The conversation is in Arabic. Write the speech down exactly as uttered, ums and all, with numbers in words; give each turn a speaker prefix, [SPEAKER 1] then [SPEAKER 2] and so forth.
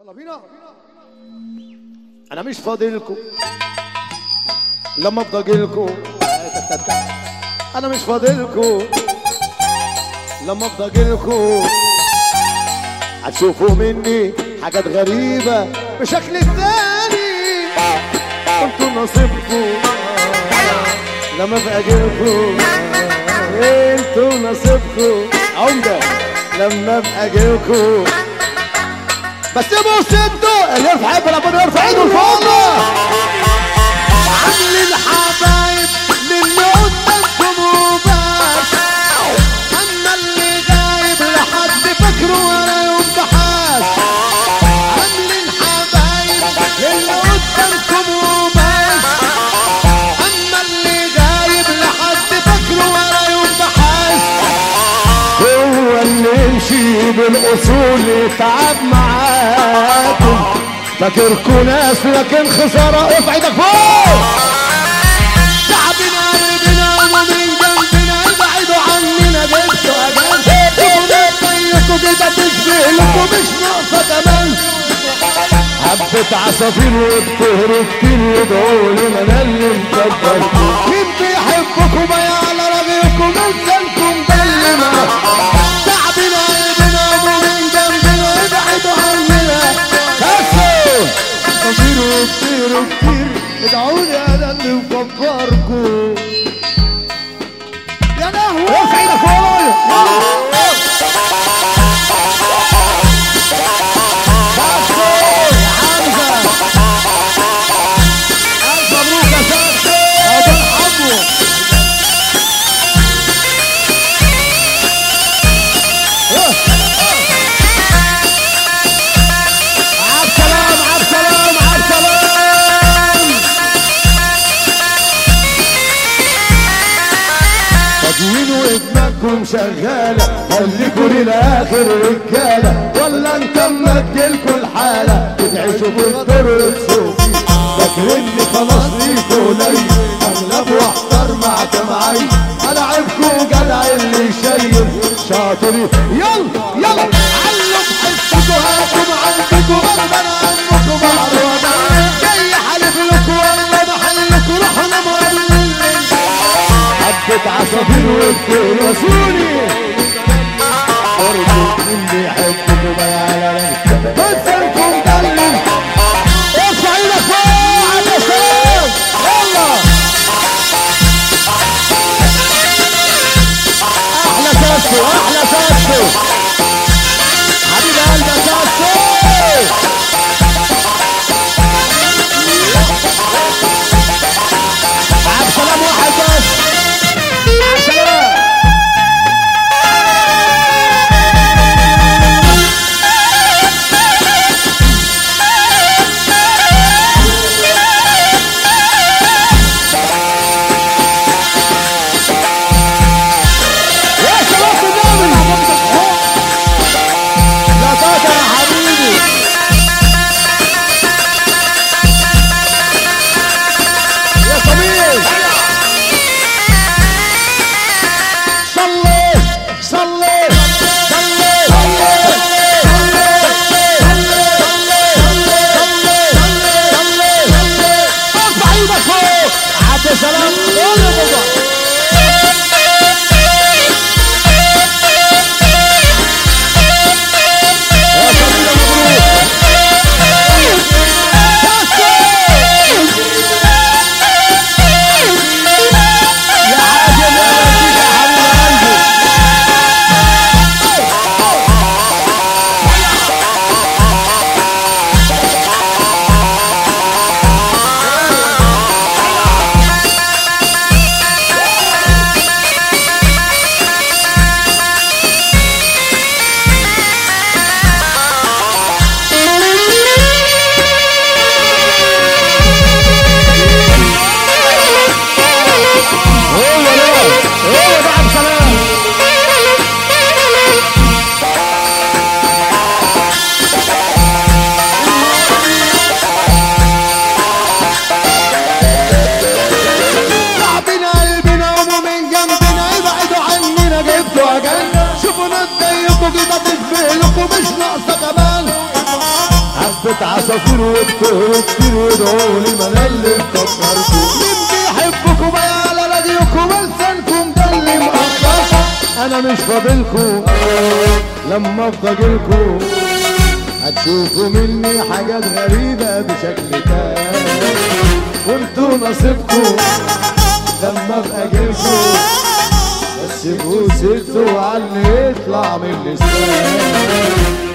[SPEAKER 1] يلا بينا. انا مش فاضلكم لما افضى اجيلكم، انا مش فاضلكم لما افضى اجيلكم، هتشوفوا مني حاجات غريبة بشكل تاني، انتوا نصيبكم لما ابقى اجيلكم، انتوا نصيبكم عمدة لما ابقى اجيلكم. بس سيبوا انتوا اللي يرفع ايده ربنا يرفع ايده لفوق. عاملين حبايب للي قدامكم وبس، اما اللي غايب لحد فاكره ولا يوم بحاس. عاملين حبايب للي قدامكم وبس، اما اللي غايب لحد فاكره ولا يوم بحاس. هو اللي يمشي بالاصول يتعب معاكم، فاكركوا ناس لكن خسارة. ارفع ايدك فوق. شعبنا قلبنا ومن جنبنا ابعدوا عننا، جبتوا اجل سيبوا نطيقوا كده تشبه لكم مش ناقصة كمان. حبة عصافير وبتهروا كتير يدعوا لنا انا اللي مكبركم. مين بيحبكم ما يعلى رغيكم انسانكم بلما. شعبنا قلبنا ومن جنبنا ابعدوا عننا، كتير كتير كتير ادعوني انا اللي مكبركم. يا لهوي ارفع ايدك فوق. ودماغكم شغالة خليكوا للآخر رجالة، ولا انت اما تجيلكوا الحالة بتعيشوا بالدور وتسوقوا فاكريني خلاص ليكوا قليل. اغلب واحضر مع جمعي العبكوا جدع اللي شايل شاطرين. يلا يلا علوا بحسكوا هاتوا عندكوا غلبان عنكوا معروضة، جاي حلف لكوا والله محلكوا رحنا مقللين. حبة عصافير وبتقرصوني ارجو اللي يحبكوا ما يعلمش انسانكم دلل. ارفع ايدك فوق على السلام. يلا احلى ساسو احلى ساسو حبيب قلبي يا ساسو. عبد السلام واحد بس. حبة عصافير وبطير كتير وادعولي ما انا اللي افتكرته. مين بيحبكم بقى على راديوكم لسانكم ده اللي مقطع. انا مش فاضلكم لما افضى اجيلكم هتشوفوا مني حاجات غريبة بشكل تاني، وانتوا نصيبكم لما ابقى اجيلكم بس بقوا سيرته وعني يطلع من لساني.